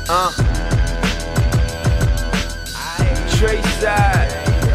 Trayside.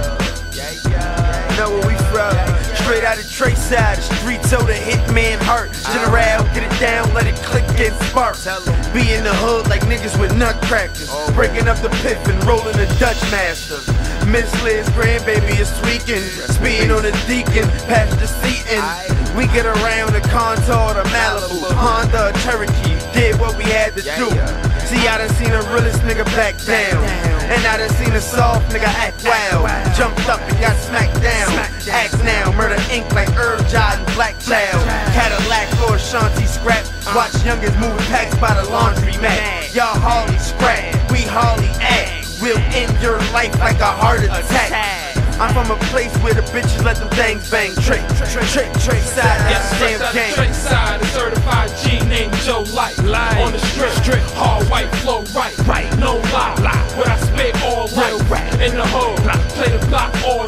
Know where we from? Straight out of Trayside, the street told the hitman hurt. General, get it down, let it click and spark. Be in the hood like niggas with nutcrackers, breaking up the piff and rolling the Dutch master. Miss Liz grandbaby is tweaking, speeding on the Deacon, past the seating. We get around the Contour, the Malibu, Honda, Cherokee, did what we had to do. See, I done seen a realest nigga back down, and I done seen a soft nigga act wild. Jumped up and got smacked down. Act now, murder ink like Herb Jordan, Black Cloud. Cadillac or Ashanti scrap. Watch youngins moving packs by the laundry mat. Y'all Harley scrap, we Harley act. We'll end your life like a heart attack. I'm from a place where the bitches let them things bang. Trayside, that's the damn game. Trayside, a certified G named Joe Light. On the strip, hard white flow right. No lie, what I spit all right. In the hood, play the block all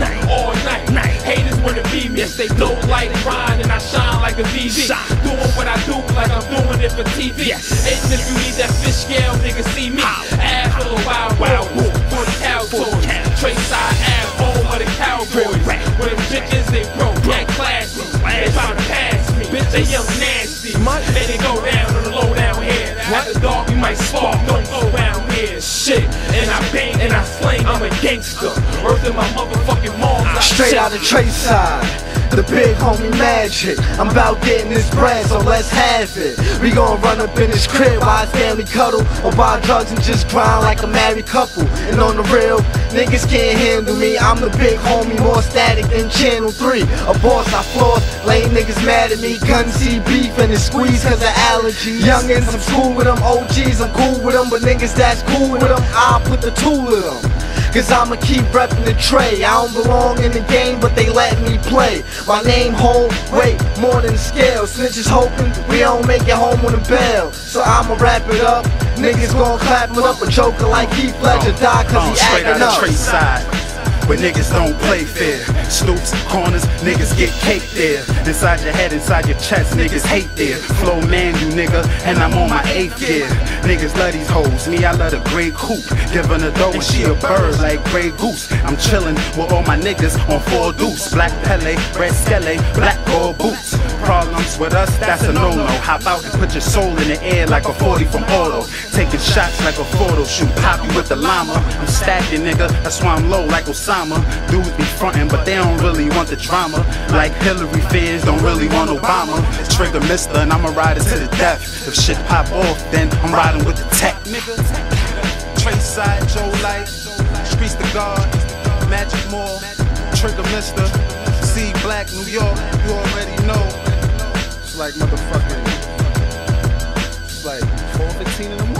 night. Haters wanna be me, yes they don't like grind, and I shine like a VV. Doing what I do like I'm doing it for TV. And if you need that fish scale, nigga, see me. Ass full of wild wolf for the cow toys. Trayside ass home of the cowboys. With them bitches, they broke, yeah, classy. They try to pass me, bitch, they young nasty. And they go down on the low down here. At the dog, you might spark, don't go down here. Shit, and I bang and I slang, I'm a gangster. Earth in my motherfucking mom. Straight out of Trayside, the big homie Magic. I'm about getting this bread, so let's have it. We gon' run up in this crib, buy a family cuddle, or buy drugs and just grind like a married couple. And on the real, niggas can't handle me. I'm the big homie, more static than Channel 3. A boss, I floss, lame niggas mad at me. Guns see beef and it squeeze cause of allergies. Youngins, I'm cool with them, OGs, I'm cool with them. But niggas that's cool with them, I'll put the tool in them. Cause I'ma keep reppin' the tray. I don't belong in the game, but they let me play. My name hold weight more than scale. Snitches hoping we don't make it home on the bail. So I'ma wrap it up. Niggas gon' clap it up. A joker like Heath Ledger die cause he actin' up. Trayside, where niggas don't play fair. Stoops, corners, niggas get cake there. Inside your head, inside your chest, niggas hate there. Flow man, you nigga, and I'm on my 8th gear. Niggas love these hoes, me I love the Grey Coupe. Giving a dough and she a bird like Grey Goose. I'm chillin' with all my niggas on 4 deuce. Black Pele, red Skele, black gold boots. Problems with us, that's a no-no. Hop out and put your soul in the air like a 40 from Auto. Taking shots like a photo shoot, pop you with the llama. I'm stacking, nigga, that's why I'm low like Osama. Dudes be frontin', but they don't really want the drama. Like Hillary fans don't really want Obama. Trigger mister, and I'ma ride it to the death. If shit pop off, then I'm riding with the tech, nigga. Trayside, Joe Light, Streets to God, Magic Mall, Trigger mister, C Black, New York, you already know. It's like motherfucking, it's like 4:15 in the morning.